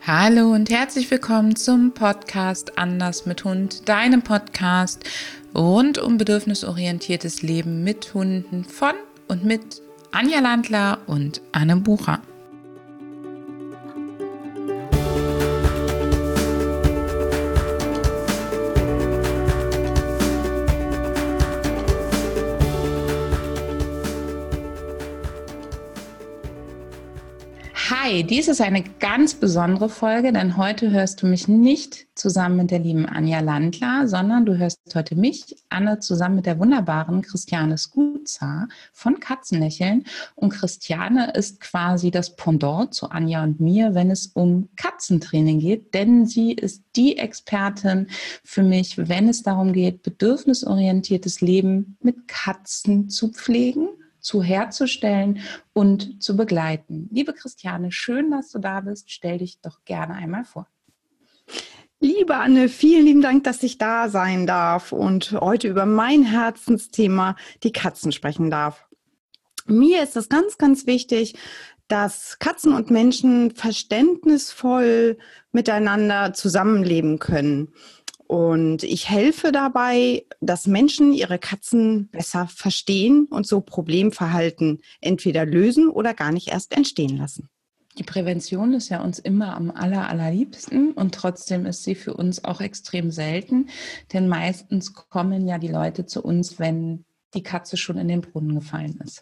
Hallo und herzlich willkommen zum Podcast Anders mit Hund, deinem Podcast rund um bedürfnisorientiertes Leben mit Hunden von und mit Anja Landler und Anne Bucher. Hi, dies ist eine ganz besondere Folge, denn heute hörst du mich nicht zusammen mit der lieben Anja Landler, sondern du hörst heute mich, Anne, zusammen mit der wunderbaren Christiane Skuzar von Katzenlächeln. Und Christiane ist quasi das Pendant zu Anja und mir, wenn es um Katzentraining geht, denn sie ist die Expertin für mich, wenn es darum geht, bedürfnisorientiertes Leben mit Katzen zu pflegen, herzustellen und zu begleiten. Liebe Christiane, schön, dass du da bist. Stell dich doch gerne einmal vor. Liebe Anne, vielen lieben Dank, dass ich da sein darf und heute über mein Herzensthema, die Katzen, sprechen darf. Mir ist es ganz, ganz wichtig, dass Katzen und Menschen verständnisvoll miteinander zusammenleben können. Und ich helfe dabei, dass Menschen ihre Katzen besser verstehen und so Problemverhalten entweder lösen oder gar nicht erst entstehen lassen. Die Prävention ist ja uns immer am allerliebsten und trotzdem ist sie für uns auch extrem selten, denn meistens kommen ja die Leute zu uns, wenn die Katze schon in den Brunnen gefallen ist.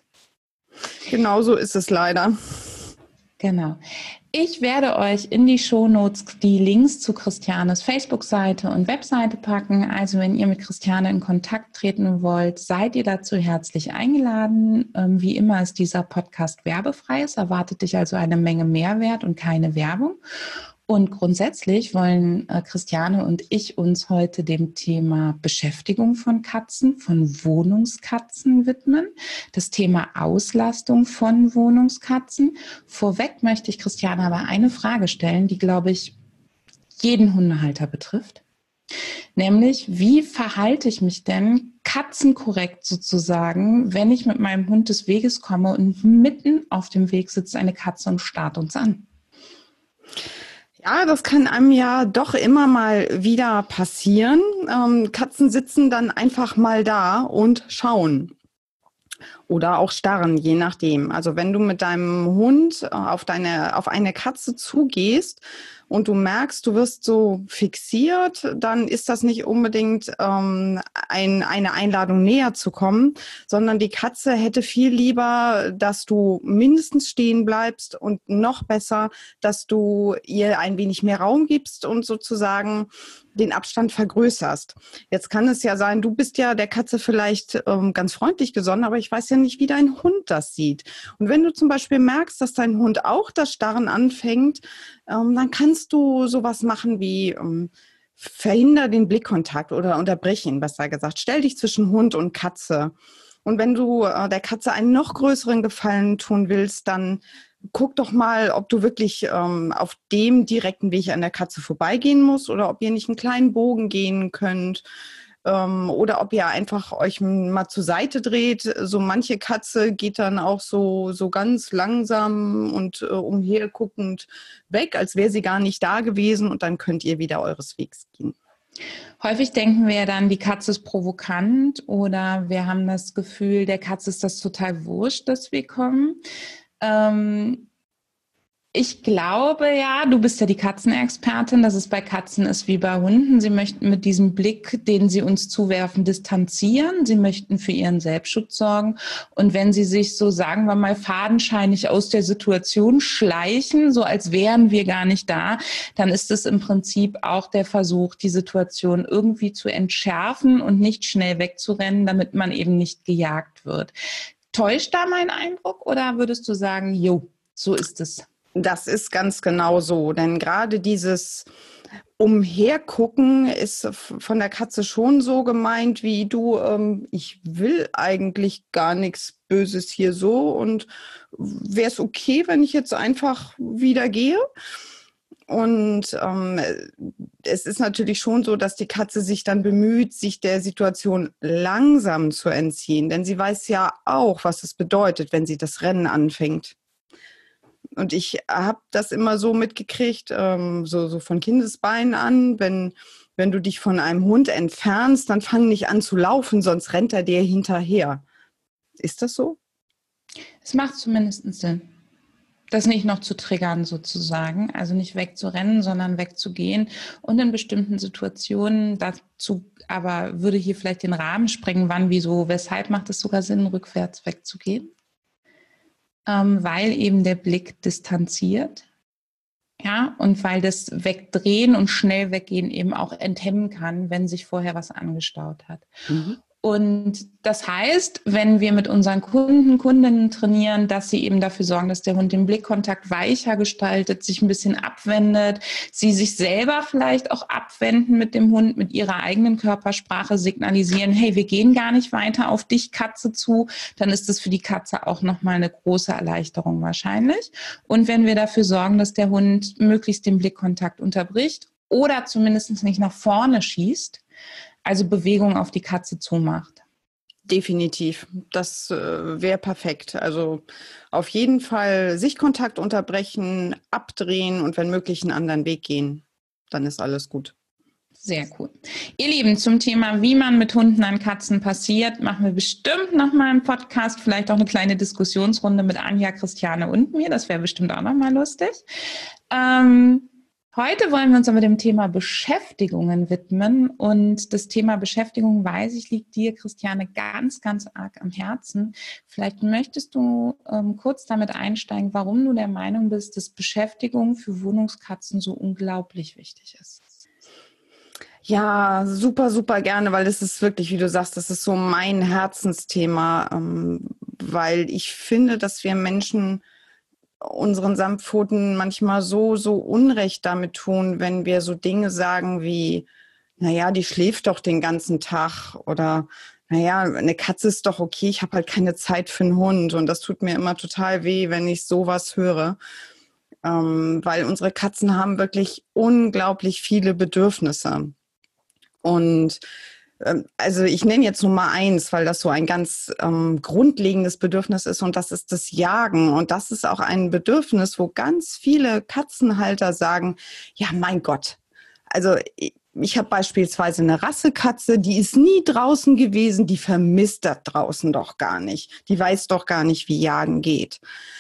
Genau so ist es leider. Genau. Ich werde euch in die Shownotes die Links zu Christianes Facebook-Seite und Webseite packen. Also wenn ihr mit Christiane in Kontakt treten wollt, seid ihr dazu herzlich eingeladen. Wie immer ist dieser Podcast werbefrei. Es erwartet dich also eine Menge Mehrwert und keine Werbung. Und grundsätzlich wollen Christiane und ich uns heute dem Thema Beschäftigung von Katzen, von Wohnungskatzen widmen. Das Thema Auslastung von Wohnungskatzen. Vorweg möchte ich Christiane aber eine Frage stellen, die, glaube ich, jeden Hundehalter betrifft. Nämlich, wie verhalte ich mich denn katzenkorrekt sozusagen, wenn ich mit meinem Hund des Weges komme und mitten auf dem Weg sitzt eine Katze und starrt uns an? Ja, das kann einem ja doch immer mal wieder passieren. Katzen sitzen dann einfach mal da und schauen oder auch starren, je nachdem. Also wenn du mit deinem Hund auf eine Katze zugehst und du merkst, du wirst so fixiert, dann ist das nicht unbedingt eine Einladung, näher zu kommen, sondern die Katze hätte viel lieber, dass du mindestens stehen bleibst und noch besser, dass du ihr ein wenig mehr Raum gibst und sozusagen den Abstand vergrößerst. Jetzt kann es ja sein, du bist ja der Katze vielleicht ganz freundlich gesonnen, aber ich weiß ja nicht, wie dein Hund das sieht. Und wenn du zum Beispiel merkst, dass dein Hund auch das Starren anfängt, dann kannst du sowas machen wie verhinder den Blickkontakt oder unterbrich ihn, besser gesagt. Stell dich zwischen Hund und Katze. Und wenn du der Katze einen noch größeren Gefallen tun willst, dann guck doch mal, ob du wirklich auf dem direkten Weg an der Katze vorbeigehen musst oder ob ihr nicht einen kleinen Bogen gehen könnt oder ob ihr einfach euch mal zur Seite dreht. So manche Katze geht dann auch so ganz langsam und umherguckend weg, als wäre sie gar nicht da gewesen und dann könnt ihr wieder eures Wegs gehen. Häufig denken wir ja dann, die Katze ist provokant oder wir haben das Gefühl, der Katze ist das total wurscht, dass wir kommen. Ich glaube ja, du bist ja die Katzenexpertin, dass es bei Katzen ist wie bei Hunden. Sie möchten mit diesem Blick, den sie uns zuwerfen, distanzieren. Sie möchten für ihren Selbstschutz sorgen. Und wenn sie sich so, sagen wir mal, fadenscheinig aus der Situation schleichen, so als wären wir gar nicht da, dann ist es im Prinzip auch der Versuch, die Situation irgendwie zu entschärfen und nicht schnell wegzurennen, damit man eben nicht gejagt wird. Täuscht da mein Eindruck oder würdest du sagen, jo, so ist es? Das ist ganz genau so, denn gerade dieses Umhergucken ist von der Katze schon so gemeint wie du, ich will eigentlich gar nichts Böses hier so und wäre es okay, wenn ich jetzt einfach wieder gehe? Und es ist natürlich schon so, dass die Katze sich dann bemüht, sich der Situation langsam zu entziehen, denn sie weiß ja auch, was es bedeutet, wenn sie das Rennen anfängt. Und ich habe das immer so mitgekriegt, so von Kindesbeinen an, wenn du dich von einem Hund entfernst, dann fang nicht an zu laufen, sonst rennt er dir hinterher. Ist das so? Es macht zumindest Sinn, das nicht noch zu triggern sozusagen, also nicht wegzurennen, sondern wegzugehen und in bestimmten Situationen dazu, aber würde hier vielleicht den Rahmen sprengen, wann, wieso, weshalb macht es sogar Sinn, rückwärts wegzugehen, weil eben der Blick distanziert, ja, und weil das Wegdrehen und schnell weggehen eben auch enthemmen kann, wenn sich vorher was angestaut hat. Mhm. Und das heißt, wenn wir mit unseren Kundinnen trainieren, dass sie eben dafür sorgen, dass der Hund den Blickkontakt weicher gestaltet, sich ein bisschen abwendet, sie sich selber vielleicht auch abwenden mit dem Hund, mit ihrer eigenen Körpersprache signalisieren, hey, wir gehen gar nicht weiter auf dich, Katze, zu, dann ist das für die Katze auch nochmal eine große Erleichterung wahrscheinlich. Und wenn wir dafür sorgen, dass der Hund möglichst den Blickkontakt unterbricht oder zumindest nicht nach vorne schießt, also Bewegung auf die Katze zumacht. Definitiv. Das wäre perfekt. Also auf jeden Fall Sichtkontakt unterbrechen, abdrehen und wenn möglich einen anderen Weg gehen. Dann ist alles gut. Sehr cool. Ihr Lieben, zum Thema, wie man mit Hunden an Katzen passiert, machen wir bestimmt nochmal einen Podcast, vielleicht auch eine kleine Diskussionsrunde mit Anja, Christiane und mir. Das wäre bestimmt auch nochmal lustig. Heute wollen wir uns aber dem Thema Beschäftigungen widmen und das Thema Beschäftigung, weiß ich, liegt dir, Christiane, ganz, ganz arg am Herzen. Vielleicht möchtest du kurz damit einsteigen, warum du der Meinung bist, dass Beschäftigung für Wohnungskatzen so unglaublich wichtig ist. Ja, super, super gerne, weil das ist wirklich, wie du sagst, das ist so mein Herzensthema, weil ich finde, dass wir Menschen unseren Samtpfoten manchmal so Unrecht damit tun, wenn wir so Dinge sagen wie, naja, die schläft doch den ganzen Tag oder naja, eine Katze ist doch okay, ich habe halt keine Zeit für einen Hund und das tut mir immer total weh, wenn ich sowas höre, weil unsere Katzen haben wirklich unglaublich viele Bedürfnisse und also ich nenne jetzt Nummer 1, weil das so ein ganz grundlegendes Bedürfnis ist und das ist das Jagen. Und das ist auch ein Bedürfnis, wo ganz viele Katzenhalter sagen, ja mein Gott, also ich habe beispielsweise eine Rassekatze, die ist nie draußen gewesen, die vermisst das draußen doch gar nicht. Die weiß doch gar nicht, wie Jagen geht.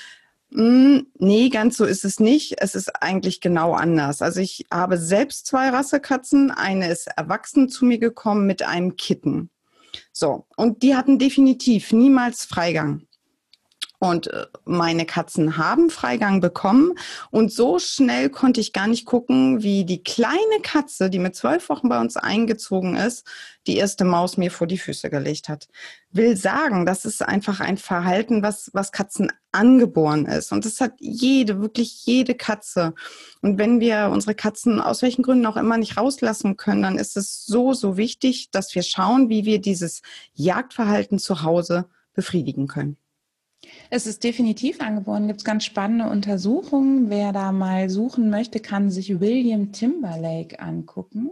Nee, ganz so ist es nicht. Es ist eigentlich genau anders. Also ich habe selbst 2 Rassekatzen. Eine ist erwachsen zu mir gekommen mit einem Kitten. So, und die hatten definitiv niemals Freigang. Und meine Katzen haben Freigang bekommen. Und so schnell konnte ich gar nicht gucken, wie die kleine Katze, die mit 12 Wochen bei uns eingezogen ist, die erste Maus mir vor die Füße gelegt hat. Will sagen, das ist einfach ein Verhalten, was Katzen angeboren ist. Und das hat wirklich jede Katze. Und wenn wir unsere Katzen aus welchen Gründen auch immer nicht rauslassen können, dann ist es so wichtig, dass wir schauen, wie wir dieses Jagdverhalten zu Hause befriedigen können. Es ist definitiv angeboren. Gibt es ganz spannende Untersuchungen. Wer da mal suchen möchte, kann sich William Timberlake angucken.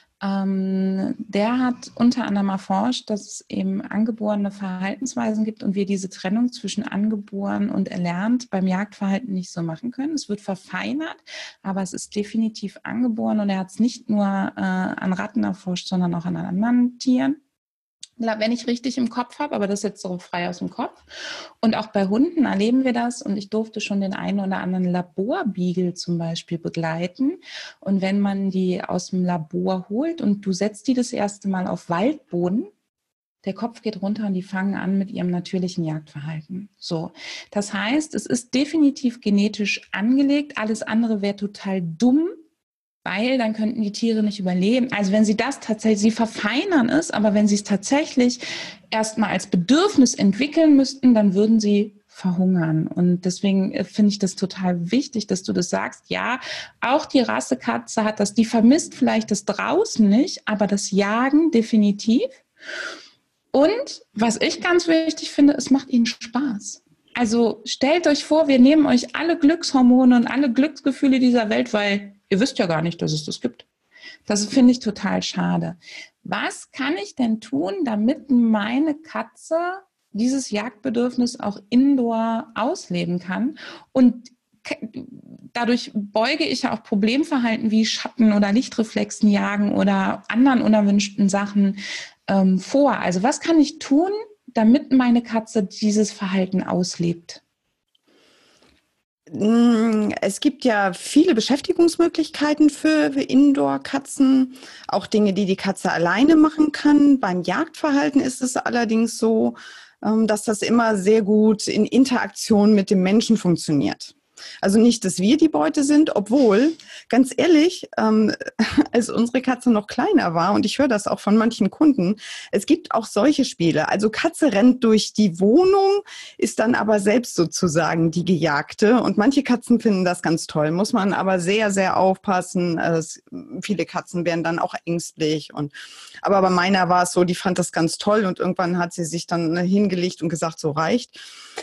Der hat unter anderem erforscht, dass es eben angeborene Verhaltensweisen gibt und wir diese Trennung zwischen angeboren und erlernt beim Jagdverhalten nicht so machen können. Es wird verfeinert, aber es ist definitiv angeboren und er hat es nicht nur an Ratten erforscht, sondern auch an anderen Tieren, wenn ich richtig im Kopf habe, aber das ist jetzt so frei aus dem Kopf. Und auch bei Hunden erleben wir das und ich durfte schon den einen oder anderen Laborbeagle zum Beispiel begleiten. Und wenn man die aus dem Labor holt und du setzt die das erste Mal auf Waldboden, der Kopf geht runter und die fangen an mit ihrem natürlichen Jagdverhalten. So, das heißt, es ist definitiv genetisch angelegt. Alles andere wäre total dumm, weil dann könnten die Tiere nicht überleben. Also wenn sie das tatsächlich, sie verfeinern es, aber wenn sie es tatsächlich erstmal als Bedürfnis entwickeln müssten, dann würden sie verhungern. Und deswegen finde ich das total wichtig, dass du das sagst. Ja, auch die Rassekatze hat das, die vermisst vielleicht das draußen nicht, aber das Jagen definitiv. Und was ich ganz wichtig finde, es macht ihnen Spaß. Also stellt euch vor, wir nehmen euch alle Glückshormone und alle Glücksgefühle dieser Welt, weil ihr wisst ja gar nicht, dass es das gibt. Das finde ich total schade. Was kann ich denn tun, damit meine Katze dieses Jagdbedürfnis auch indoor ausleben kann? Und dadurch beuge ich ja auch Problemverhalten wie Schatten- oder Lichtreflexen jagen oder anderen unerwünschten Sachen vor. Also was kann ich tun, damit meine Katze dieses Verhalten auslebt? Es gibt ja viele Beschäftigungsmöglichkeiten für Indoor-Katzen, auch Dinge, die die Katze alleine machen kann. Beim Jagdverhalten ist es allerdings so, dass das immer sehr gut in Interaktion mit dem Menschen funktioniert. Also nicht, dass wir die Beute sind, obwohl, ganz ehrlich, als unsere Katze noch kleiner war, und ich höre das auch von manchen Kunden, es gibt auch solche Spiele. Also Katze rennt durch die Wohnung, ist dann aber selbst sozusagen die Gejagte. Und manche Katzen finden das ganz toll, muss man aber sehr, sehr aufpassen. Viele Katzen werden dann auch ängstlich. Aber bei meiner war es so, die fand das ganz toll und irgendwann hat sie sich dann hingelegt und gesagt, so reicht.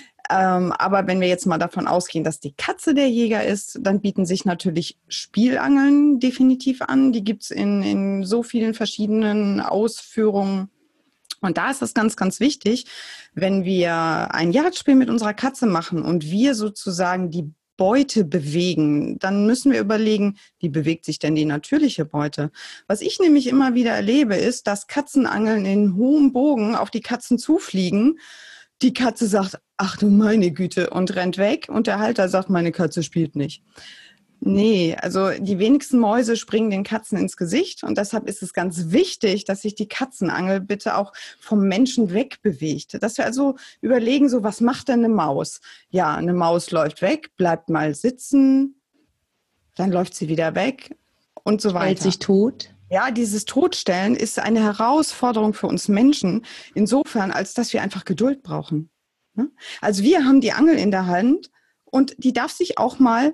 Aber wenn wir jetzt mal davon ausgehen, dass die Katze der Jäger ist, dann bieten sich natürlich Spielangeln definitiv an. Die gibt's in so vielen verschiedenen Ausführungen. Und da ist es ganz, ganz wichtig, wenn wir ein Jagdspiel mit unserer Katze machen und wir sozusagen die Beute bewegen, dann müssen wir überlegen, wie bewegt sich denn die natürliche Beute? Was ich nämlich immer wieder erlebe, ist, dass Katzenangeln in hohem Bogen auf die Katzen zufliegen. Die Katze sagt, ach du meine Güte, und rennt weg. Und der Halter sagt, meine Katze spielt nicht. Nee, also die wenigsten Mäuse springen den Katzen ins Gesicht. Und deshalb ist es ganz wichtig, dass sich die Katzenangel bitte auch vom Menschen wegbewegt. Dass wir also überlegen, so was macht denn eine Maus? Ja, eine Maus läuft weg, bleibt mal sitzen, dann läuft sie wieder weg und so weiter. Stellt sich tot. Ja, dieses Totstellen ist eine Herausforderung für uns Menschen, insofern, als dass wir einfach Geduld brauchen. Also wir haben die Angel in der Hand und die darf sich auch mal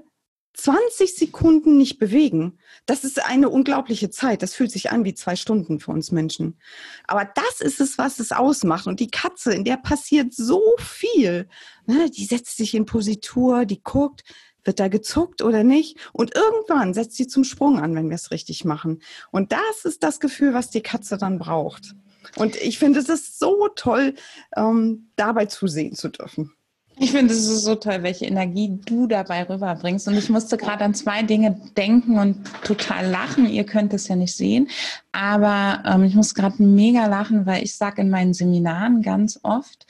20 Sekunden nicht bewegen. Das ist eine unglaubliche Zeit. Das fühlt sich an wie 2 Stunden für uns Menschen. Aber das ist es, was es ausmacht. Und die Katze, in der passiert so viel. Die setzt sich in Positur, die guckt, wird da gezuckt oder nicht? Und irgendwann setzt sie zum Sprung an, wenn wir es richtig machen. Und das ist das Gefühl, was die Katze dann braucht. Und ich finde, es ist so toll, dabei zusehen zu dürfen. Ich finde, es ist so toll, welche Energie du dabei rüberbringst. Und ich musste gerade an 2 Dinge denken und total lachen. Ihr könnt es ja nicht sehen. Aber ich muss gerade mega lachen, weil ich sage in meinen Seminaren ganz oft,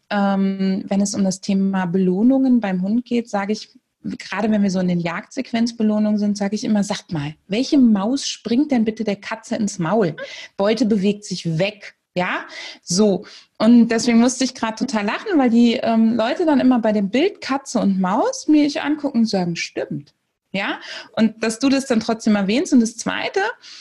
wenn es um das Thema Belohnungen beim Hund geht, sage ich, gerade wenn wir so in den Jagdsequenzbelohnungen sind, sage ich immer, sagt mal, welche Maus springt denn bitte der Katze ins Maul? Beute bewegt sich weg. Ja, so. Und deswegen musste ich gerade total lachen, weil die Leute dann immer bei dem Bild Katze und Maus mich angucken und sagen, stimmt. Ja, und dass du das dann trotzdem erwähnst. Und das Zweite,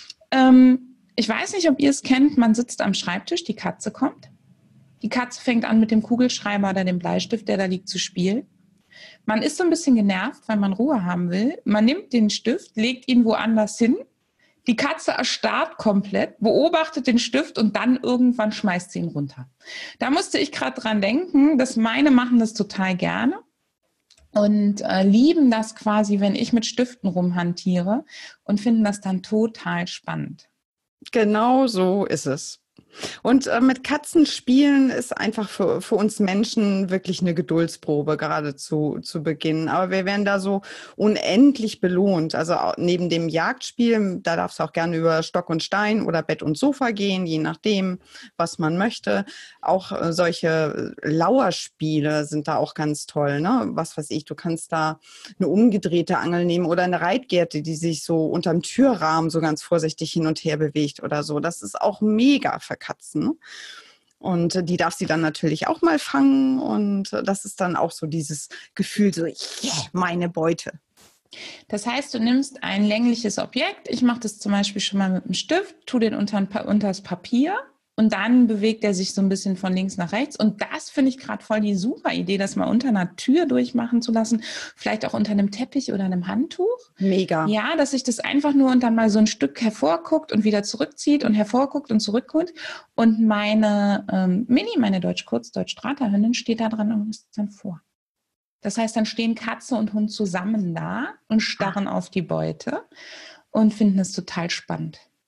ich weiß nicht, ob ihr es kennt, man sitzt am Schreibtisch, die Katze kommt. Die Katze fängt an mit dem Kugelschreiber oder dem Bleistift, der da liegt, zu spielen. Man ist so ein bisschen genervt, weil man Ruhe haben will. Man nimmt den Stift, legt ihn woanders hin. Die Katze erstarrt komplett, beobachtet den Stift und dann irgendwann schmeißt sie ihn runter. Da musste ich gerade dran denken, dass meine machen das total gerne und lieben das quasi, wenn ich mit Stiften rumhantiere und finden das dann total spannend. Genau so ist es. Und mit Katzen spielen ist einfach für uns Menschen wirklich eine Geduldsprobe, gerade zu Beginn. Aber wir werden da so unendlich belohnt. Also neben dem Jagdspiel, da darf es auch gerne über Stock und Stein oder Bett und Sofa gehen, je nachdem, was man möchte. Auch solche Lauerspiele sind da auch ganz toll. Ne? Was weiß ich, du kannst da eine umgedrehte Angel nehmen oder eine Reitgerte, die sich so unterm Türrahmen so ganz vorsichtig hin und her bewegt oder so. Das ist auch mega für Katzen. Und die darf sie dann natürlich auch mal fangen. Und das ist dann auch so dieses Gefühl, so, yeah, meine Beute. Das heißt, du nimmst ein längliches Objekt. Ich mache das zum Beispiel schon mal mit einem Stift, tue den unter das Papier und dann bewegt er sich so ein bisschen von links nach rechts. Und das finde ich gerade voll die super Idee, das mal unter einer Tür durchmachen zu lassen. Vielleicht auch unter einem Teppich oder einem Handtuch. Mega. Ja, dass sich das einfach nur und dann mal so ein Stück hervorguckt und wieder zurückzieht und hervorguckt und zurückholt. Und meine Mini, meine Deutsch-Kurz-Deutsch-Strata-Hündin steht da dran und ist dann vor. Das heißt, dann stehen Katze und Hund zusammen da und starren auf die Beute und finden es total spannend.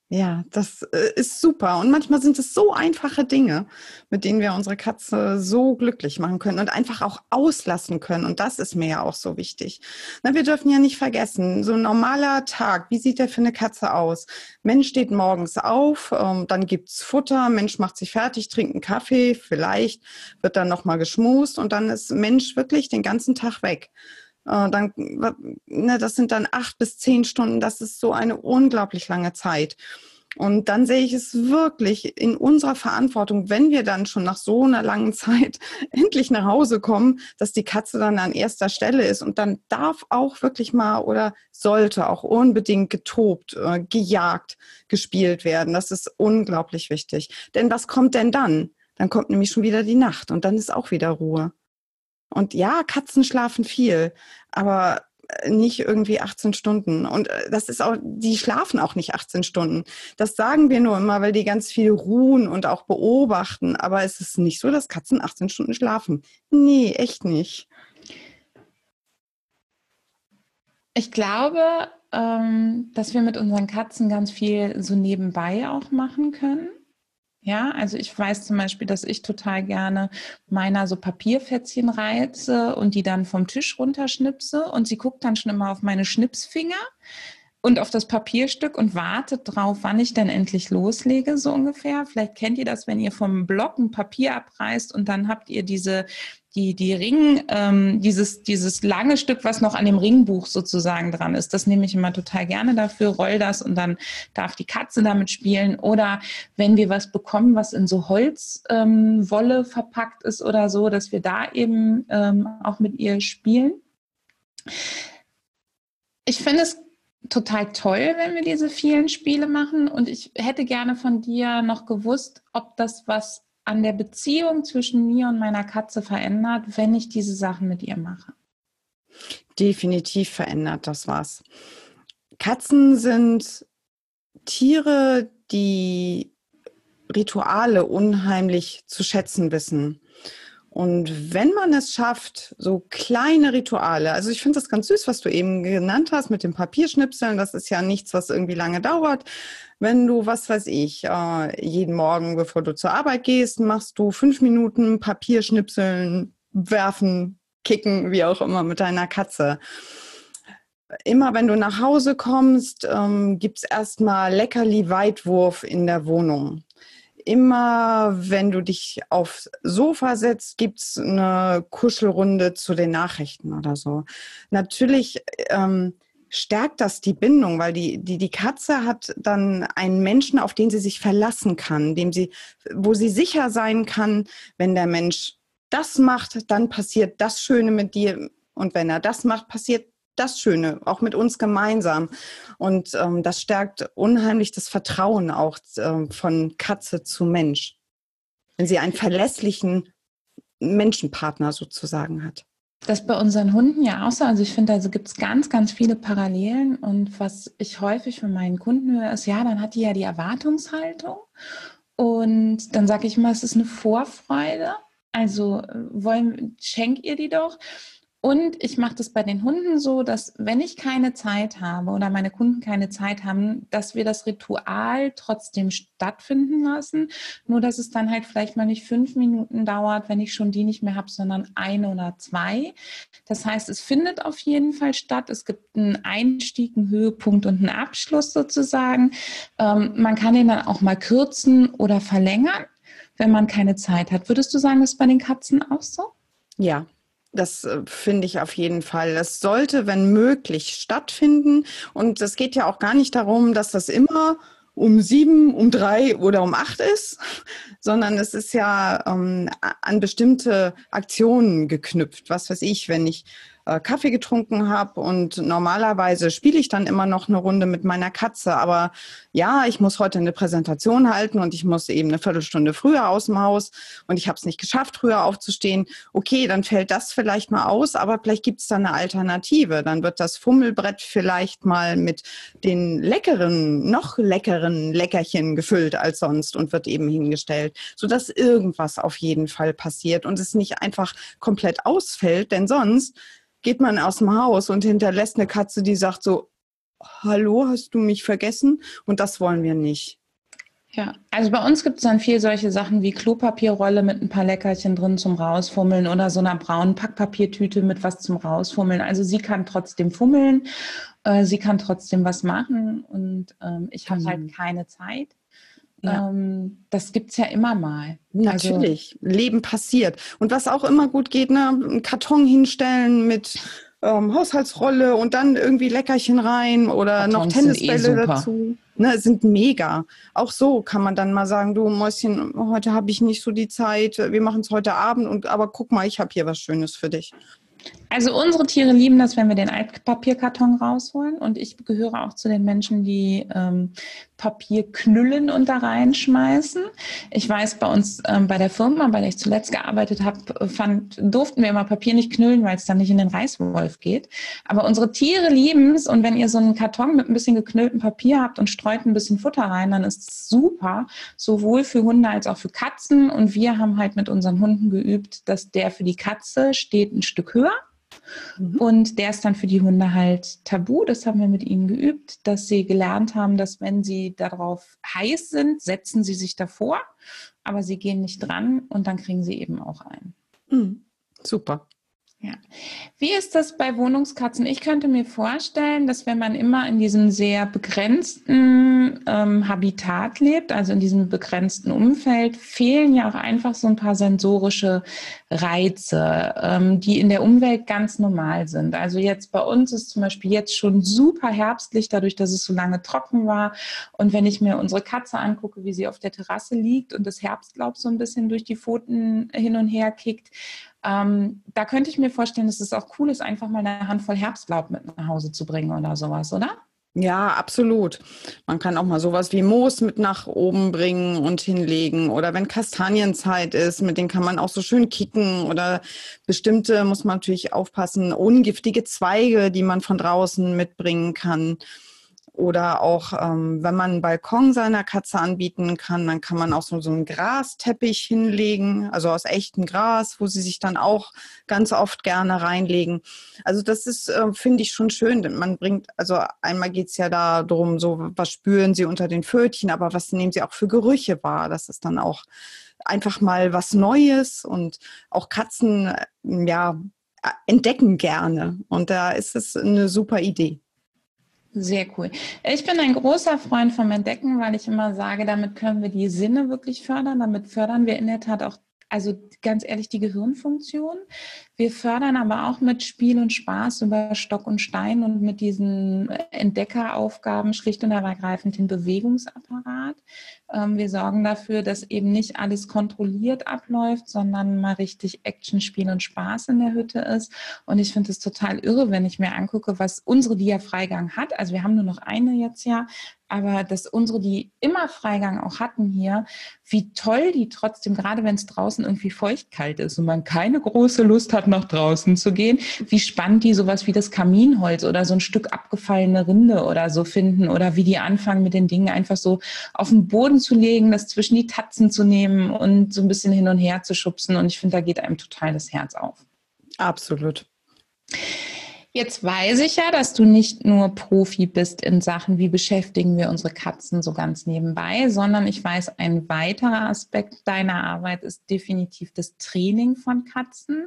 Ja, das ist super. Und manchmal sind es so einfache Dinge, mit denen wir unsere Katze so glücklich machen können und einfach auch auslassen können. Und das ist mir ja auch so wichtig. Na, wir dürfen ja nicht vergessen, so ein normaler Tag, wie sieht der für eine Katze aus? Mensch steht morgens auf, dann gibt's Futter, Mensch macht sich fertig, trinkt einen Kaffee, vielleicht wird dann nochmal geschmust und dann ist Mensch wirklich den ganzen Tag weg. Dann, ne, das sind dann 8 bis 10 Stunden. Das ist so eine unglaublich lange Zeit. Und dann sehe ich es wirklich in unserer Verantwortung, wenn wir dann schon nach so einer langen Zeit endlich nach Hause kommen, dass die Katze dann an erster Stelle ist. Und dann darf auch wirklich mal oder sollte auch unbedingt getobt, gejagt, gespielt werden. Das ist unglaublich wichtig. Denn was kommt denn dann? Dann kommt nämlich schon wieder die Nacht und dann ist auch wieder Ruhe. Und ja, Katzen schlafen viel, aber nicht irgendwie 18 Stunden. Und das ist auch, die schlafen auch nicht 18 Stunden. Das sagen wir nur immer, weil die ganz viel ruhen und auch beobachten. Aber es ist nicht so, dass Katzen 18 Stunden schlafen. Nee, echt nicht. Ich glaube, dass wir mit unseren Katzen ganz viel so nebenbei auch machen können. Ja, also ich weiß zum Beispiel, dass ich total gerne meiner so Papierfätzchen reize und die dann vom Tisch runterschnipse und sie guckt dann schon immer auf meine Schnipsfinger und auf das Papierstück und wartet drauf, wann ich denn endlich loslege, so ungefähr. Vielleicht kennt ihr das, wenn ihr vom Block ein Papier abreißt und dann habt ihr die dieses lange Stück, was noch an dem Ringbuch sozusagen dran ist. Das nehme ich immer total gerne dafür, roll das und dann darf die Katze damit spielen. Oder wenn wir was bekommen, was in so Holzwolle verpackt ist oder so, dass wir da eben auch mit ihr spielen. Ich finde es total toll, wenn wir diese vielen Spiele machen. Und ich hätte gerne von dir noch gewusst, ob das was an der Beziehung zwischen mir und meiner Katze verändert, wenn ich diese Sachen mit ihr mache. Definitiv verändert das was. Katzen sind Tiere, die Rituale unheimlich zu schätzen wissen. Und wenn man es schafft, so kleine Rituale, also ich finde das ganz süß, was du eben genannt hast mit dem Papierschnipseln, das ist ja nichts, was irgendwie lange dauert. Wenn du, was weiß ich, jeden Morgen, bevor du zur Arbeit gehst, machst du 5 Minuten Papierschnipseln, werfen, kicken, wie auch immer, mit deiner Katze. Immer wenn du nach Hause kommst, gibt es erstmal Leckerli-Weitwurf in der Wohnung. Immer wenn du dich aufs Sofa setzt, gibt es eine Kuschelrunde zu den Nachrichten oder so. Natürlich stärkt das die Bindung, weil die Katze hat dann einen Menschen, auf den sie sich verlassen kann, wo sie sicher sein kann, wenn der Mensch das macht, dann passiert das Schöne mit dir. Und wenn er das macht, passiert das Schöne, auch mit uns gemeinsam. Und das stärkt unheimlich das Vertrauen auch von Katze zu Mensch, wenn sie einen verlässlichen Menschenpartner sozusagen hat. Das ist bei unseren Hunden ja auch so. Also ich finde, also gibt es ganz, ganz viele Parallelen. Und was ich häufig von meinen Kunden höre, ist, ja, dann hat die ja die Erwartungshaltung. Und dann sage ich immer, es ist eine Vorfreude. Also schenk ihr die doch. Und ich mache das bei den Hunden so, dass wenn ich keine Zeit habe oder meine Kunden keine Zeit haben, dass wir das Ritual trotzdem stattfinden lassen. Nur, dass es dann halt vielleicht mal nicht 5 Minuten dauert, wenn ich schon die nicht mehr habe, sondern 1 oder 2. Das heißt, es findet auf jeden Fall statt. Es gibt einen Einstieg, einen Höhepunkt und einen Abschluss sozusagen. Man kann den dann auch mal kürzen oder verlängern, wenn man keine Zeit hat. Würdest du sagen, das ist bei den Katzen auch so? Ja. Das finde ich auf jeden Fall. Das sollte, wenn möglich, stattfinden. Und es geht ja auch gar nicht darum, dass das immer um 7, um 3 oder um 8 ist, sondern es ist ja an bestimmte Aktionen geknüpft. Was weiß ich, wenn ich Kaffee getrunken habe und normalerweise spiele ich dann immer noch eine Runde mit meiner Katze. Aber ja, ich muss heute eine Präsentation halten und ich muss eben eine Viertelstunde früher aus dem Haus und ich habe es nicht geschafft, früher aufzustehen. Okay, dann fällt das vielleicht mal aus, aber vielleicht gibt es da eine Alternative. Dann wird das Fummelbrett vielleicht mal mit den noch leckeren Leckerchen gefüllt als sonst und wird eben hingestellt, sodass irgendwas auf jeden Fall passiert und es nicht einfach komplett ausfällt, denn sonst geht man aus dem Haus und hinterlässt eine Katze, die sagt so, hallo, hast du mich vergessen? Und das wollen wir nicht. Ja, also bei uns gibt es dann viel solche Sachen wie Klopapierrolle mit ein paar Leckerchen drin zum Rausfummeln oder so einer braunen Packpapiertüte mit was zum Rausfummeln. Also sie kann trotzdem fummeln, sie kann trotzdem was machen und ich habe halt keine Zeit. Ja. Das gibt's ja immer mal. Natürlich, Leben passiert. Und was auch immer gut geht, ne, einen Karton hinstellen mit Haushaltsrolle und dann irgendwie Leckerchen rein oder Kartons noch Tennisbälle dazu. Ne, sind mega. Auch so kann man dann mal sagen, du Mäuschen, heute habe ich nicht so die Zeit, wir machen es heute Abend, aber guck mal, ich habe hier was Schönes für dich. Also unsere Tiere lieben das, wenn wir den Altpapierkarton rausholen. Und ich gehöre auch zu den Menschen, die Papier knüllen und da reinschmeißen. Ich weiß, bei uns bei der Firma, bei der ich zuletzt gearbeitet habe, durften wir immer Papier nicht knüllen, weil es dann nicht in den Reißwolf geht. Aber unsere Tiere lieben es. Und wenn ihr so einen Karton mit ein bisschen geknülltem Papier habt und streut ein bisschen Futter rein, dann ist es super, sowohl für Hunde als auch für Katzen. Und wir haben halt mit unseren Hunden geübt, dass der für die Katze steht ein Stück höher. Und der ist dann für die Hunde halt tabu. Das haben wir mit ihnen geübt, dass sie gelernt haben, dass wenn sie darauf heiß sind, setzen sie sich davor, aber sie gehen nicht dran und dann kriegen sie eben auch ein. Super. Ja. Wie ist das bei Wohnungskatzen? Ich könnte mir vorstellen, dass wenn man immer in diesem sehr begrenzten Habitat lebt, also in diesem begrenzten Umfeld, fehlen ja auch einfach so ein paar sensorische Reize, die in der Umwelt ganz normal sind. Also jetzt bei uns ist zum Beispiel jetzt schon super herbstlich, dadurch, dass es so lange trocken war. Und wenn ich mir unsere Katze angucke, wie sie auf der Terrasse liegt und das Herbstlaub so ein bisschen durch die Pfoten hin und her kickt, da könnte ich mir vorstellen, dass es auch cool ist, einfach mal eine Handvoll Herbstlaub mit nach Hause zu bringen oder sowas, oder? Ja, absolut. Man kann auch mal sowas wie Moos mit nach oben bringen und hinlegen. Oder wenn Kastanienzeit ist, mit denen kann man auch so schön kicken. Oder bestimmte, muss man natürlich aufpassen, ungiftige Zweige, die man von draußen mitbringen kann. Oder auch, wenn man einen Balkon seiner Katze anbieten kann, dann kann man auch so einen Grasteppich hinlegen, also aus echtem Gras, wo sie sich dann auch ganz oft gerne reinlegen. Also das ist, finde ich, schon schön. Man bringt, also einmal geht es ja darum, so was spüren sie unter den Pfötchen, aber was nehmen sie auch für Gerüche wahr? Das ist dann auch einfach mal was Neues und auch Katzen, ja, entdecken gerne. Und da ist es eine super Idee. Sehr cool. Ich bin ein großer Freund vom Entdecken, weil ich immer sage, damit können wir die Sinne wirklich fördern. Damit fördern wir in der Tat auch, also ganz ehrlich, die Gehirnfunktion. Wir fördern aber auch mit Spiel und Spaß über Stock und Stein und mit diesen Entdeckeraufgaben schlicht und ergreifend den Bewegungsapparat. Wir sorgen dafür, dass eben nicht alles kontrolliert abläuft, sondern mal richtig Action, Spiel und Spaß in der Hütte ist. Und ich finde es total irre, wenn ich mir angucke, was unsere, die ja Freigang hat. Also wir haben nur noch eine jetzt ja, aber dass unsere, die immer Freigang auch hatten hier, wie toll die trotzdem, gerade wenn es draußen irgendwie feuchtkalt ist und man keine große Lust hat, nach draußen zu gehen, wie spannend die sowas wie das Kaminholz oder so ein Stück abgefallene Rinde oder so finden oder wie die anfangen mit den Dingen einfach so auf den Boden zu legen, das zwischen die Tatzen zu nehmen und so ein bisschen hin und her zu schubsen. Und ich finde, da geht einem total das Herz auf. Absolut. Jetzt weiß ich ja, dass du nicht nur Profi bist in Sachen, wie beschäftigen wir unsere Katzen so ganz nebenbei, sondern ich weiß, ein weiterer Aspekt deiner Arbeit ist definitiv das Training von Katzen.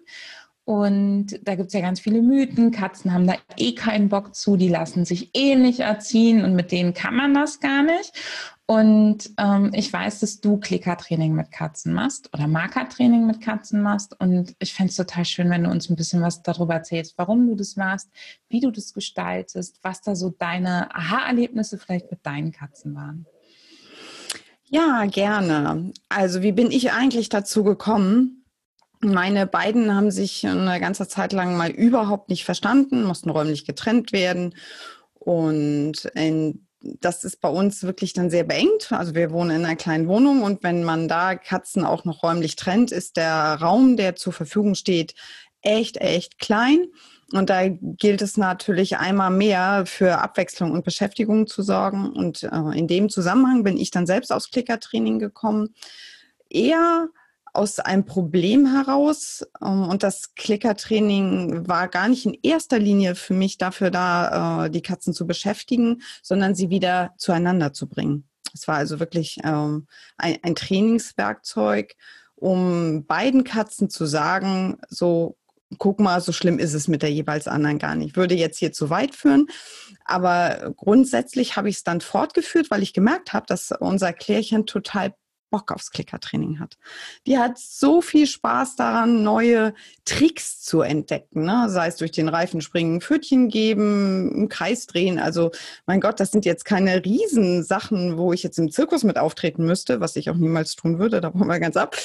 Und da gibt es ja ganz viele Mythen. Katzen haben da eh keinen Bock zu, die lassen sich eh nicht erziehen und mit denen kann man das gar nicht. Und ich weiß, dass du Klickertraining mit Katzen machst oder Markertraining mit Katzen machst. Und ich fände es total schön, wenn du uns ein bisschen was darüber erzählst, warum du das machst, wie du das gestaltest, was da so deine Aha-Erlebnisse vielleicht mit deinen Katzen waren. Ja, gerne. Also wie bin ich eigentlich dazu gekommen? Meine beiden haben sich eine ganze Zeit lang mal überhaupt nicht verstanden, mussten räumlich getrennt werden. Und das ist bei uns wirklich dann sehr beengt. Also wir wohnen in einer kleinen Wohnung und wenn man da Katzen auch noch räumlich trennt, ist der Raum, der zur Verfügung steht, echt, echt klein. Und da gilt es natürlich einmal mehr für Abwechslung und Beschäftigung zu sorgen. Und in dem Zusammenhang bin ich dann selbst aufs Klickertraining gekommen. Eher aus einem Problem heraus. Und das Klickertraining war gar nicht in erster Linie für mich dafür da, die Katzen zu beschäftigen, sondern sie wieder zueinander zu bringen. Es war also wirklich ein Trainingswerkzeug, um beiden Katzen zu sagen, so, guck mal, so schlimm ist es mit der jeweils anderen gar nicht. Würde jetzt hier zu weit führen, aber grundsätzlich habe ich es dann fortgeführt, weil ich gemerkt habe, dass unser Klärchen total Bock aufs Klickertraining hat. Die hat so viel Spaß daran, neue Tricks zu entdecken, ne? Sei es durch den Reifen springen, Pfötchen geben, im Kreis drehen. Also mein Gott, das sind jetzt keine Riesensachen, wo ich jetzt im Zirkus mit auftreten müsste, was ich auch niemals tun würde, da wollen wir ganz ab.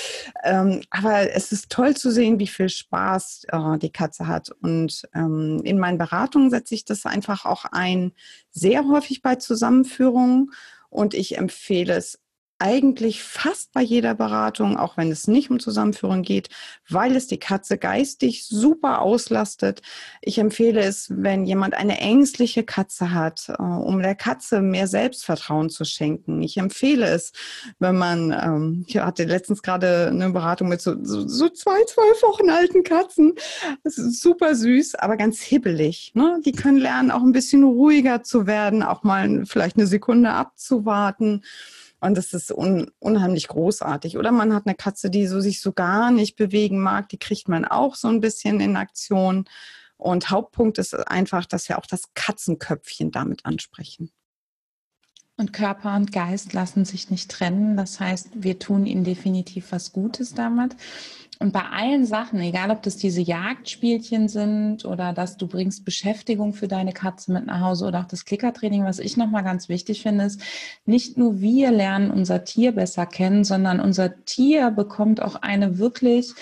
Aber es ist toll zu sehen, wie viel Spaß die Katze hat. Und in meinen Beratungen setze ich das einfach auch ein, sehr häufig bei Zusammenführungen. Und ich empfehle es eigentlich fast bei jeder Beratung, auch wenn es nicht um Zusammenführung geht, weil es die Katze geistig super auslastet. Ich empfehle es, wenn jemand eine ängstliche Katze hat, um der Katze mehr Selbstvertrauen zu schenken. Ich empfehle es, wenn man, ich hatte letztens gerade eine Beratung mit so 12 Wochen alten Katzen. Das ist super süß, aber ganz hibbelig, ne? Die können lernen, auch ein bisschen ruhiger zu werden, auch mal vielleicht eine Sekunde abzuwarten. Und das ist unheimlich großartig. Oder man hat eine Katze, die sich so gar nicht bewegen mag. Die kriegt man auch so ein bisschen in Aktion. Und Hauptpunkt ist einfach, dass wir auch das Katzenköpfchen damit ansprechen. Und Körper und Geist lassen sich nicht trennen. Das heißt, wir tun ihnen definitiv was Gutes damit. Und bei allen Sachen, egal ob das diese Jagdspielchen sind oder dass du bringst Beschäftigung für deine Katze mit nach Hause oder auch das Klickertraining, was ich nochmal ganz wichtig finde, ist, nicht nur wir lernen unser Tier besser kennen, sondern unser Tier bekommt auch eine wirklich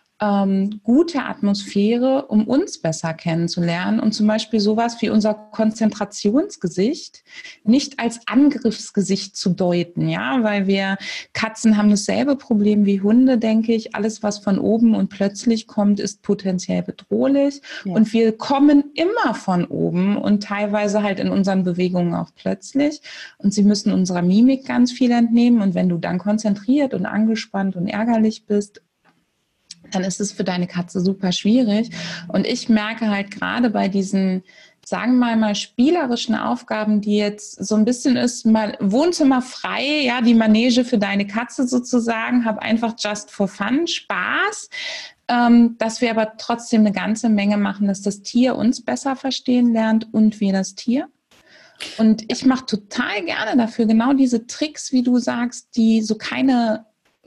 gute Atmosphäre, um uns besser kennenzulernen und zum Beispiel sowas wie unser Konzentrationsgesicht nicht als Angriffsgesicht zu deuten, ja, weil Katzen haben dasselbe Problem wie Hunde, denke ich. Alles, was von oben und plötzlich kommt, ist potenziell bedrohlich. Ja. Und wir kommen immer von oben und teilweise halt in unseren Bewegungen auch plötzlich. Und sie müssen unserer Mimik ganz viel entnehmen. Und wenn du dann konzentriert und angespannt und ärgerlich bist, dann ist es für deine Katze super schwierig. Und ich merke halt gerade bei diesen, sagen wir mal, spielerischen Aufgaben, die jetzt so ein bisschen ist, mal Wohnzimmer frei, ja, die Manege für deine Katze sozusagen, hab einfach just for fun, Spaß, dass wir aber trotzdem eine ganze Menge machen, dass das Tier uns besser verstehen lernt und wir das Tier. Und ich mache total gerne dafür genau diese Tricks, wie du sagst, die so keinen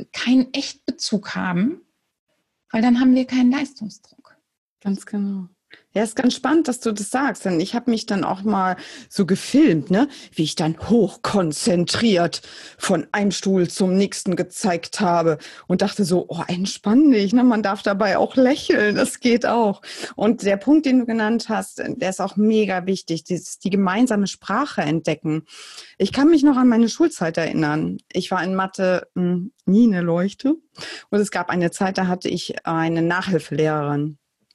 Echtbezug haben, weil dann haben wir keinen Leistungsdruck. Ganz genau. Ja, ist ganz spannend, dass du das sagst, denn ich habe mich dann auch mal so gefilmt, ne, wie ich dann hochkonzentriert von einem Stuhl zum nächsten gezeigt habe und dachte so, oh, entspann dich, ne, man darf dabei auch lächeln, das geht auch. Und der Punkt, den du genannt hast, der ist auch mega wichtig, die gemeinsame Sprache entdecken. Ich kann mich noch an meine Schulzeit erinnern. Ich war in Mathe nie eine Leuchte und es gab eine Zeit, da hatte ich eine Nachhilfelehrerin.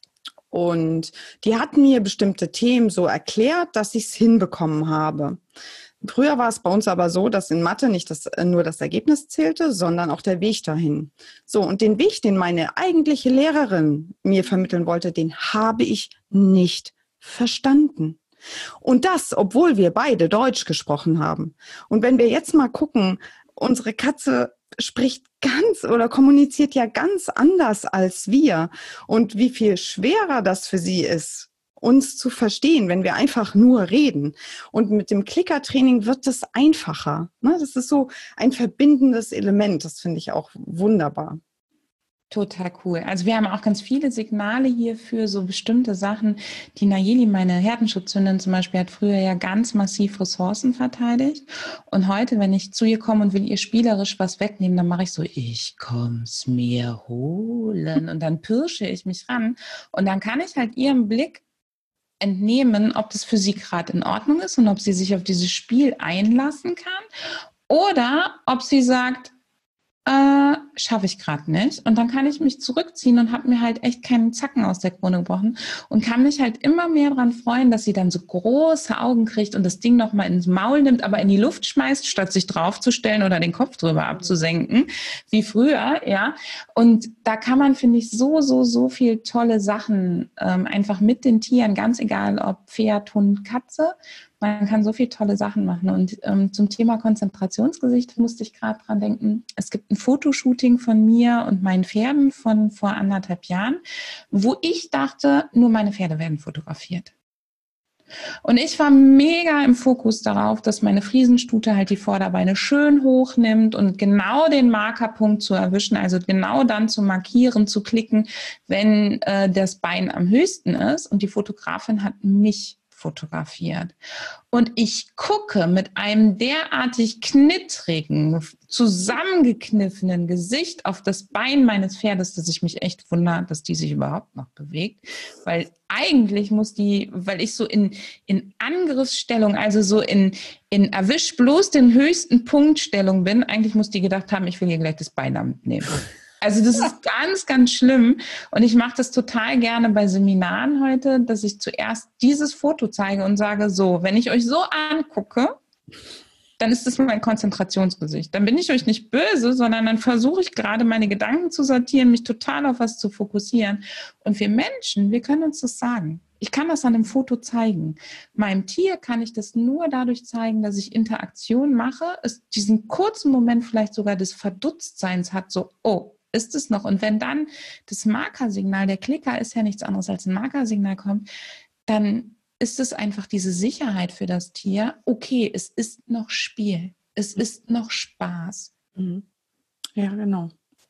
Und die hat mir bestimmte Themen so erklärt, dass ich es hinbekommen habe. Früher war es bei uns aber so, dass in Mathe nicht nur das Ergebnis zählte, sondern auch der Weg dahin. So, und den Weg, den meine eigentliche Lehrerin mir vermitteln wollte, den habe ich nicht verstanden. Und das, obwohl wir beide Deutsch gesprochen haben. Und wenn wir jetzt mal gucken, unsere Katze spricht ganz oder kommuniziert ja ganz anders als wir. Und wie viel schwerer das für sie ist, uns zu verstehen, wenn wir einfach nur reden. Und mit dem Klickertraining wird es einfacher. Das ist so ein verbindendes Element. Das finde ich auch wunderbar. Total cool. Also wir haben auch ganz viele Signale hier für so bestimmte Sachen. Die Nayeli, meine Herdenschutzhündin zum Beispiel, hat früher ja ganz massiv Ressourcen verteidigt. Und heute, wenn ich zu ihr komme und will ihr spielerisch was wegnehmen, dann mache ich so, ich komm's mir holen. Und dann pirsche ich mich ran. Und dann kann ich halt ihrem Blick entnehmen, ob das für sie gerade in Ordnung ist und ob sie sich auf dieses Spiel einlassen kann. Oder ob sie sagt, schaffe ich gerade nicht. Und dann kann ich mich zurückziehen und habe mir halt echt keinen Zacken aus der Krone gebrochen und kann mich halt immer mehr daran freuen, dass sie dann so große Augen kriegt und das Ding nochmal ins Maul nimmt, aber in die Luft schmeißt, statt sich draufzustellen oder den Kopf drüber abzusenken, wie früher, ja. Und da kann man, finde ich, so viel tolle Sachen einfach mit den Tieren, ganz egal ob Pferd, Hund, Katze. Man kann so viele tolle Sachen machen. Und zum Thema Konzentrationsgesicht musste ich gerade dran denken. Es gibt ein Fotoshooting von mir und meinen Pferden von vor 1,5 Jahren, wo ich dachte, nur meine Pferde werden fotografiert. Und ich war mega im Fokus darauf, dass meine Friesenstute halt die Vorderbeine schön hoch nimmt und genau den Markerpunkt zu erwischen, also genau dann zu markieren, zu klicken, wenn das Bein am höchsten ist. Und die Fotografin hat mich fotografiert. Und ich gucke mit einem derartig knittrigen, zusammengekniffenen Gesicht auf das Bein meines Pferdes, dass ich mich echt wundere, dass die sich überhaupt noch bewegt. Weil eigentlich weil ich so in Angriffsstellung, also so in erwisch bloß den höchsten Punktstellung bin, eigentlich muss die gedacht haben, ich will hier gleich das Bein mitnehmen. Also das ist ganz, ganz schlimm. Und ich mache das total gerne bei Seminaren heute, dass ich zuerst dieses Foto zeige und sage, so, wenn ich euch so angucke, dann ist das mein Konzentrationsgesicht. Dann bin ich euch nicht böse, sondern dann versuche ich gerade meine Gedanken zu sortieren, mich total auf was zu fokussieren. Und wir Menschen, wir können uns das sagen. Ich kann das an einem Foto zeigen. Meinem Tier kann ich das nur dadurch zeigen, dass ich Interaktion mache, es diesen kurzen Moment vielleicht sogar des Verdutztseins hat, so, oh, ist es noch? Und wenn dann das Markersignal, der Klicker ist ja nichts anderes als ein Markersignal kommt, dann ist es einfach diese Sicherheit für das Tier, okay, es ist noch Spiel, es ist noch Spaß. Ja, genau.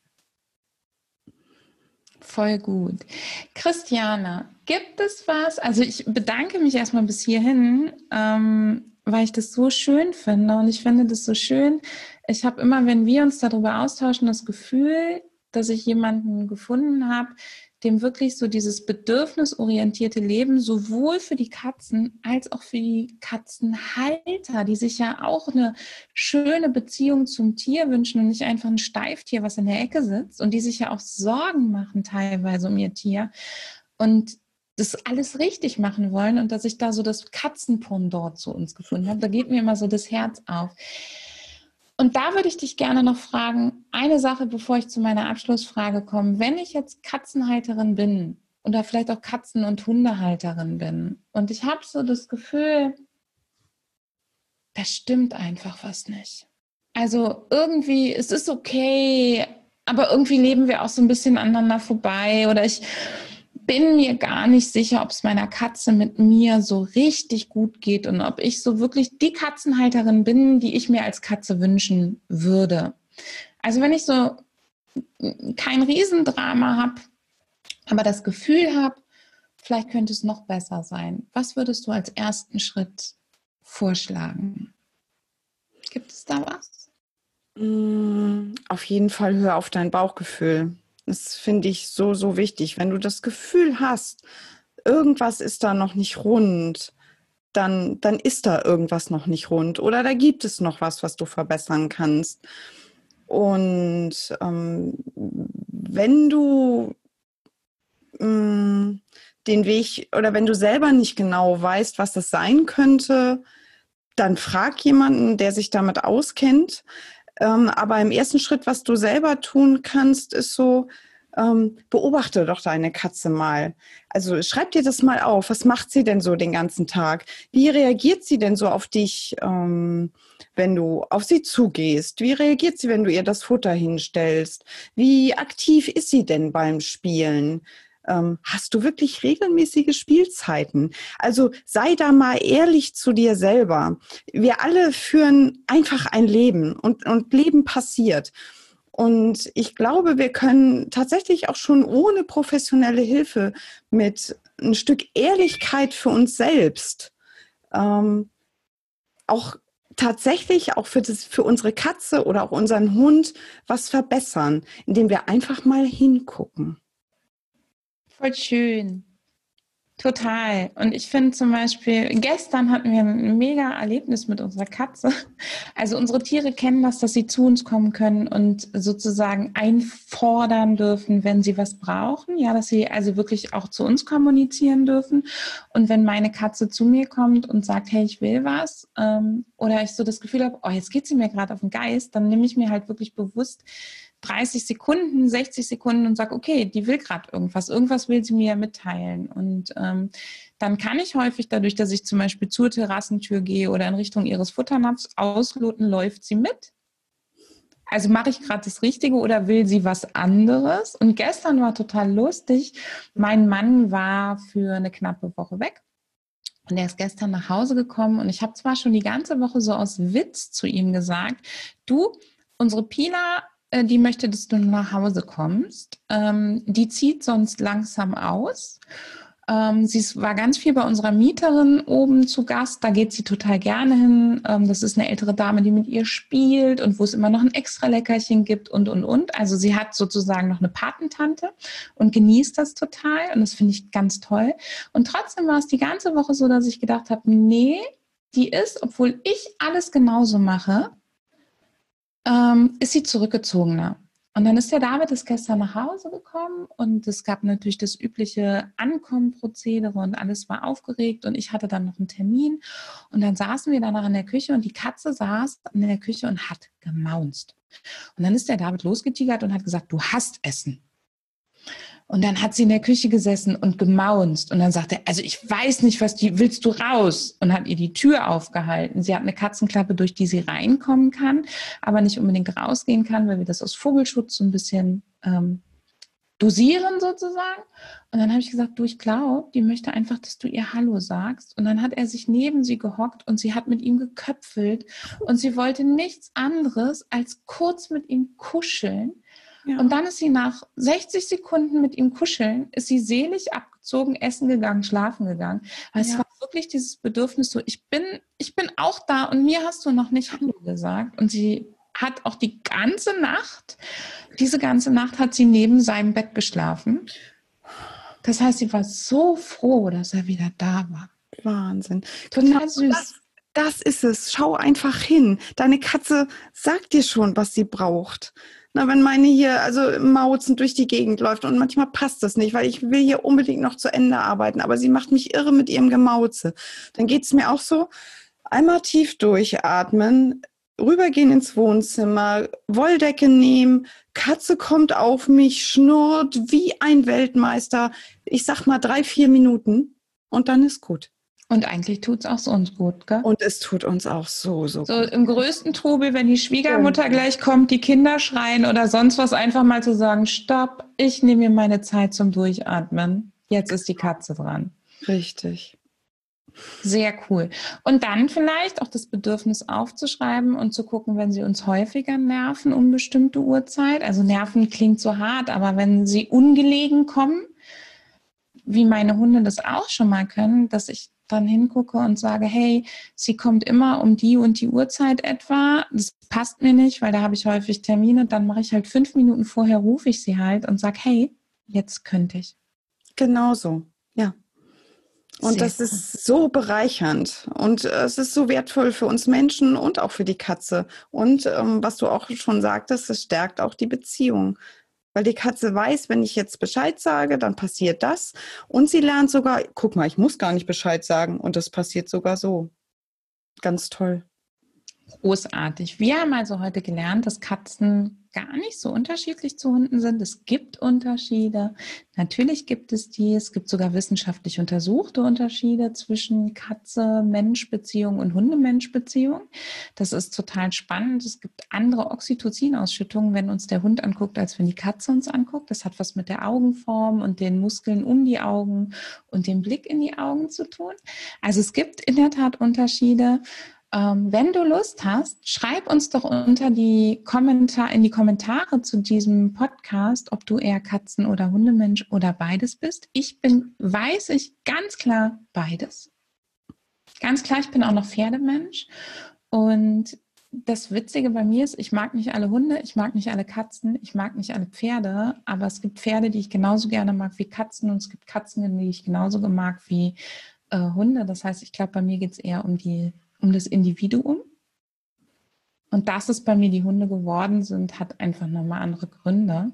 Voll gut. Christiane, gibt es was, also ich bedanke mich erstmal bis hierhin, weil ich das so schön finde und ich finde das so schön. Ich habe immer, wenn wir uns darüber austauschen, das Gefühl, dass ich jemanden gefunden habe, dem wirklich so dieses bedürfnisorientierte Leben sowohl für die Katzen als auch für die Katzenhalter, die sich ja auch eine schöne Beziehung zum Tier wünschen und nicht einfach ein Steiftier, was in der Ecke sitzt und die sich ja auch Sorgen machen teilweise um ihr Tier und das alles richtig machen wollen und dass ich da so das Katzenpendant zu uns gefunden habe. Da geht mir immer so das Herz auf. Und da würde ich dich gerne noch fragen, eine Sache, bevor ich zu meiner Abschlussfrage komme. Wenn ich jetzt Katzenhalterin bin oder vielleicht auch Katzen- und Hundehalterin bin und ich habe so das Gefühl, da stimmt einfach was nicht. Also irgendwie, es ist okay, aber irgendwie leben wir auch so ein bisschen aneinander vorbei oder ich bin mir gar nicht sicher, ob es meiner Katze mit mir so richtig gut geht und ob ich so wirklich die Katzenhalterin bin, die ich mir als Katze wünschen würde. Also wenn ich so kein Riesendrama habe, aber das Gefühl habe, vielleicht könnte es noch besser sein. Was würdest du als ersten Schritt vorschlagen? Gibt es da was? Auf jeden Fall hör auf dein Bauchgefühl. Das finde ich so wichtig. Wenn du das Gefühl hast, irgendwas ist da noch nicht rund, dann ist da irgendwas noch nicht rund oder da gibt es noch was du verbessern kannst. Und wenn du den Weg oder wenn du selber nicht genau weißt, was das sein könnte, dann frag jemanden, der sich damit auskennt. Aber im ersten Schritt, was du selber tun kannst, ist so, beobachte doch deine Katze mal. Also schreib dir das mal auf. Was macht sie denn so den ganzen Tag? Wie reagiert sie denn so auf dich, wenn du auf sie zugehst? Wie reagiert sie, wenn du ihr das Futter hinstellst? Wie aktiv ist sie denn beim Spielen? Hast du wirklich regelmäßige Spielzeiten? Also sei da mal ehrlich zu dir selber. Wir alle führen einfach ein Leben und Leben passiert. Und ich glaube, wir können tatsächlich auch schon ohne professionelle Hilfe mit ein Stück Ehrlichkeit für uns selbst auch tatsächlich auch für unsere Katze oder auch unseren Hund was verbessern, indem wir einfach mal hingucken. Voll schön. Total. Und ich finde zum Beispiel, gestern hatten wir ein mega Erlebnis mit unserer Katze. Also unsere Tiere kennen das, dass sie zu uns kommen können und sozusagen einfordern dürfen, wenn sie was brauchen. Ja, dass sie also wirklich auch zu uns kommunizieren dürfen. Und wenn meine Katze zu mir kommt und sagt, hey, ich will was, oder ich so das Gefühl habe, oh, jetzt geht sie mir gerade auf den Geist, dann nehme ich mir halt wirklich bewusst 30 Sekunden, 60 Sekunden und sage, okay, die will gerade irgendwas will sie mir mitteilen. Und dann kann ich häufig dadurch, dass ich zum Beispiel zur Terrassentür gehe oder in Richtung ihres Futternapfs ausloten, läuft sie mit. Also mache ich gerade das Richtige oder will sie was anderes? Und gestern war total lustig. Mein Mann war für eine knappe Woche weg. Und er ist gestern nach Hause gekommen und ich habe zwar schon die ganze Woche so aus Witz zu ihm gesagt, du, unsere Pina, die möchte, dass du nach Hause kommst. Die zieht sonst langsam aus. Sie war ganz viel bei unserer Mieterin oben zu Gast. Da geht sie total gerne hin. Das ist eine ältere Dame, die mit ihr spielt und wo es immer noch ein extra Leckerchen gibt und. Also sie hat sozusagen noch eine Patentante und genießt das total. Und das finde ich ganz toll. Und trotzdem war es die ganze Woche so, dass ich gedacht habe, nee, die ist, obwohl ich alles genauso mache, ist sie zurückgezogener. Und dann ist der David gestern nach Hause gekommen und es gab natürlich das übliche Ankommenprozedere und alles war aufgeregt und ich hatte dann noch einen Termin und dann saßen wir danach in der Küche und die Katze saß in der Küche und hat gemaunzt. Und dann ist der David losgetigert und hat gesagt, du hast Essen. Und dann hat sie in der Küche gesessen und gemaunzt. Und dann sagte er, also ich weiß nicht, willst du raus? Und hat ihr die Tür aufgehalten. Sie hat eine Katzenklappe, durch die sie reinkommen kann, aber nicht unbedingt rausgehen kann, weil wir das aus Vogelschutz so ein bisschen dosieren sozusagen. Und dann habe ich gesagt, du, ich glaube, die möchte einfach, dass du ihr Hallo sagst. Und dann hat er sich neben sie gehockt und sie hat mit ihm geköpfelt. Und sie wollte nichts anderes als kurz mit ihm kuscheln. Ja. Und dann ist sie nach 60 Sekunden mit ihm kuscheln, ist sie selig abgezogen, essen gegangen, schlafen gegangen. Weil es war wirklich dieses Bedürfnis so, ich bin auch da und mir hast du noch nicht Hallo gesagt. Und sie hat auch diese ganze Nacht hat sie neben seinem Bett geschlafen. Das heißt, sie war so froh, dass er wieder da war. Wahnsinn. Total süß. Das ist es. Schau einfach hin. Deine Katze sagt dir schon, was sie braucht. Na, wenn meine hier mauzend durch die Gegend läuft und manchmal passt das nicht, weil ich will hier unbedingt noch zu Ende arbeiten, aber sie macht mich irre mit ihrem Gemauze. Dann geht es mir auch so, einmal tief durchatmen, rübergehen ins Wohnzimmer, Wolldecke nehmen, Katze kommt auf mich, schnurrt wie ein Weltmeister. Ich sag mal 3-4 Minuten und dann ist gut. Und eigentlich tut es auch uns gut, gell? Und es tut uns auch so gut. Im größten Trubel, wenn die Schwiegermutter gleich kommt, die Kinder schreien oder sonst was, einfach mal zu sagen, stopp, ich nehme mir meine Zeit zum Durchatmen. Jetzt ist die Katze dran. Richtig. Sehr cool. Und dann vielleicht auch das Bedürfnis aufzuschreiben und zu gucken, wenn sie uns häufiger nerven um bestimmte Uhrzeit. Also nerven klingt so hart, aber wenn sie ungelegen kommen, wie meine Hunde das auch schon mal können, dass ich dann hingucke und sage, hey, sie kommt immer um die und die Uhrzeit etwa, das passt mir nicht, weil da habe ich häufig Termine, dann mache ich halt 5 Minuten vorher, rufe ich sie halt und sage, hey, jetzt könnte ich. Genau so, ja. Und das ist so bereichernd und es ist so wertvoll für uns Menschen und auch für die Katze. Und was du auch schon sagtest, es stärkt auch die Beziehung. Weil die Katze weiß, wenn ich jetzt Bescheid sage, dann passiert das. Und sie lernt sogar, guck mal, ich muss gar nicht Bescheid sagen. Und das passiert sogar so. Ganz toll. Großartig. Wir haben also heute gelernt, dass Katzen gar nicht so unterschiedlich zu Hunden sind. Es gibt Unterschiede. Natürlich gibt es die. Es gibt sogar wissenschaftlich untersuchte Unterschiede zwischen Katze-Mensch-Beziehung und Hunde-Mensch-Beziehung. Das ist total spannend. Es gibt andere Oxytocin-Ausschüttungen, wenn uns der Hund anguckt, als wenn die Katze uns anguckt. Das hat was mit der Augenform und den Muskeln um die Augen und dem Blick in die Augen zu tun. Also es gibt in der Tat Unterschiede. Wenn du Lust hast, schreib uns doch in die Kommentare zu diesem Podcast, ob du eher Katzen- oder Hundemensch oder beides bist. Weiß ich ganz klar beides. Ganz klar, ich bin auch noch Pferdemensch. Und das Witzige bei mir ist, ich mag nicht alle Hunde, ich mag nicht alle Katzen, ich mag nicht alle Pferde, aber es gibt Pferde, die ich genauso gerne mag wie Katzen und es gibt Katzen, die ich genauso mag wie Hunde. Das heißt, ich glaube, bei mir geht es eher um das Individuum. Und dass es bei mir die Hunde geworden sind, hat einfach nochmal andere Gründe.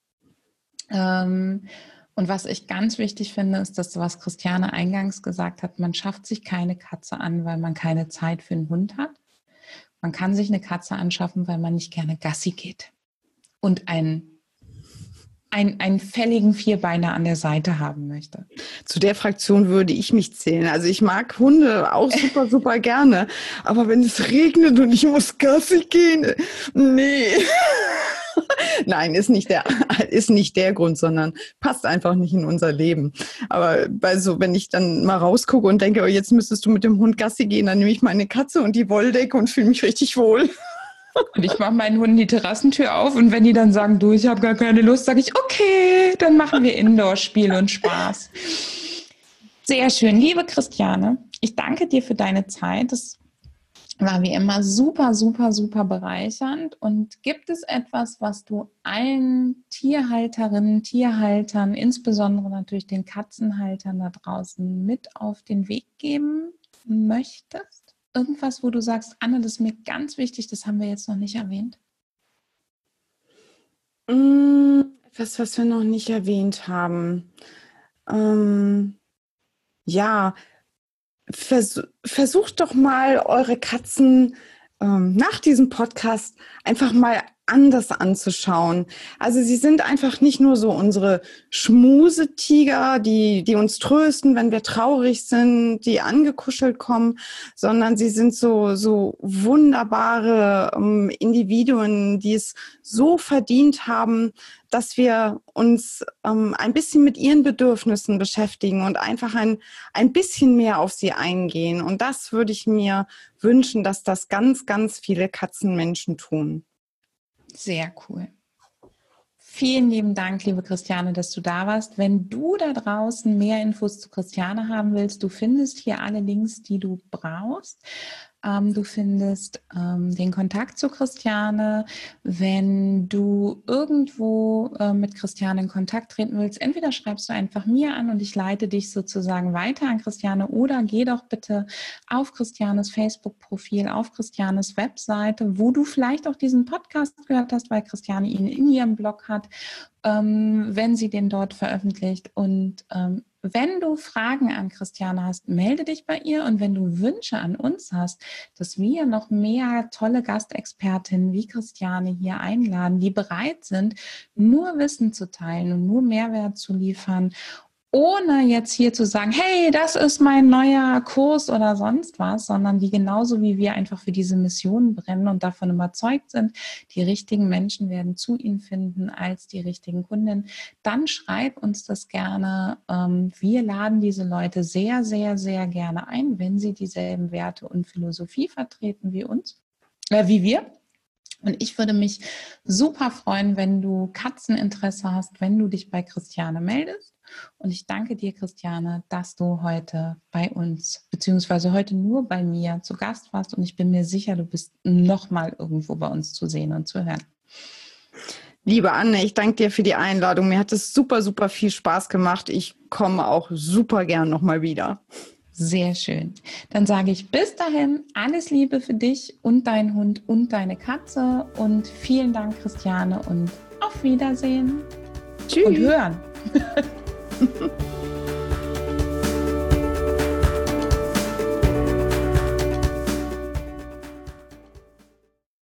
Und was ich ganz wichtig finde, ist das, was Christiane eingangs gesagt hat, man schafft sich keine Katze an, weil man keine Zeit für einen Hund hat. Man kann sich eine Katze anschaffen, weil man nicht gerne Gassi geht und einen fälligen Vierbeiner an der Seite haben möchte. Zu der Fraktion würde ich mich zählen. Also ich mag Hunde auch super, super gerne. Aber wenn es regnet und ich muss Gassi gehen, nee. Nein, ist nicht der Grund, sondern passt einfach nicht in unser Leben. Aber wenn ich dann mal rausgucke und denke, oh, jetzt müsstest du mit dem Hund Gassi gehen, dann nehme ich meine Katze und die Wolldecke und fühle mich richtig wohl. Und ich mache meinen Hunden die Terrassentür auf und wenn die dann sagen, du, ich habe gar keine Lust, sage ich, okay, dann machen wir Indoor-Spiel und Spaß. Sehr schön, liebe Christiane, ich danke dir für deine Zeit. Das war wie immer super, super, super bereichernd. Und gibt es etwas, was du allen Tierhalterinnen, Tierhaltern, insbesondere natürlich den Katzenhaltern da draußen mit auf den Weg geben möchtest? Irgendwas, wo du sagst, Anne, das ist mir ganz wichtig, das haben wir jetzt noch nicht erwähnt? Etwas, was wir noch nicht erwähnt haben. Ja, versucht doch mal eure Katzen nach diesem Podcast einfach mal anders anzuschauen. Also sie sind einfach nicht nur so unsere Schmusetiger, die uns trösten, wenn wir traurig sind, die angekuschelt kommen, sondern sie sind so wunderbare Individuen, die es so verdient haben, dass wir uns ein bisschen mit ihren Bedürfnissen beschäftigen und einfach ein bisschen mehr auf sie eingehen. Und das würde ich mir wünschen, dass das ganz, ganz viele Katzenmenschen tun. Sehr cool. Vielen lieben Dank, liebe Christiane, dass du da warst. Wenn du da draußen mehr Infos zu Christiane haben willst, du findest hier alle Links, die du brauchst. Du findest den Kontakt zu Christiane. Wenn du irgendwo mit Christiane in Kontakt treten willst, entweder schreibst du einfach mir an und ich leite dich sozusagen weiter an Christiane oder geh doch bitte auf Christianes Facebook-Profil, auf Christianes Webseite, wo du vielleicht auch diesen Podcast gehört hast, weil Christiane ihn in ihrem Blog hat, wenn sie den dort veröffentlicht. Und wenn du Fragen an Christiane hast, melde dich bei ihr. Und wenn du Wünsche an uns hast, dass wir noch mehr tolle Gastexpertinnen wie Christiane hier einladen, die bereit sind, nur Wissen zu teilen und nur Mehrwert zu liefern, ohne jetzt hier zu sagen, hey, das ist mein neuer Kurs oder sonst was, sondern die genauso wie wir einfach für diese Mission brennen und davon überzeugt sind, die richtigen Menschen werden zu ihnen finden als die richtigen Kunden, dann schreib uns das gerne. Wir laden diese Leute sehr, sehr, sehr gerne ein, wenn sie dieselben Werte und Philosophie vertreten wie wir. Und ich würde mich super freuen, wenn du Katzeninteresse hast, wenn du dich bei Christiane meldest. Und ich danke dir, Christiane, dass du heute bei uns, beziehungsweise heute nur bei mir zu Gast warst. Und ich bin mir sicher, du bist nochmal irgendwo bei uns zu sehen und zu hören. Liebe Anne, ich danke dir für die Einladung. Mir hat es super, super viel Spaß gemacht. Ich komme auch super gern nochmal wieder. Sehr schön. Dann sage ich bis dahin alles Liebe für dich und deinen Hund und deine Katze. Und vielen Dank, Christiane, und auf Wiedersehen. Tschüss. Und hören.